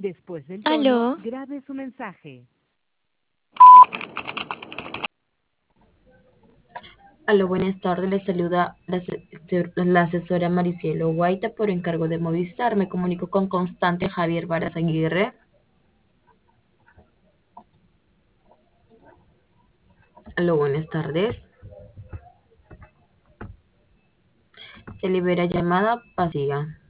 Después del tono, Aló, grabe su mensaje. Aló, buenas tardes. Les saluda la asesora Maricielo Guaita por encargo de Movistar. Me comunico con Constante Javier Varas Aguirre. Aló, buenas tardes. Se libera llamada pasiva.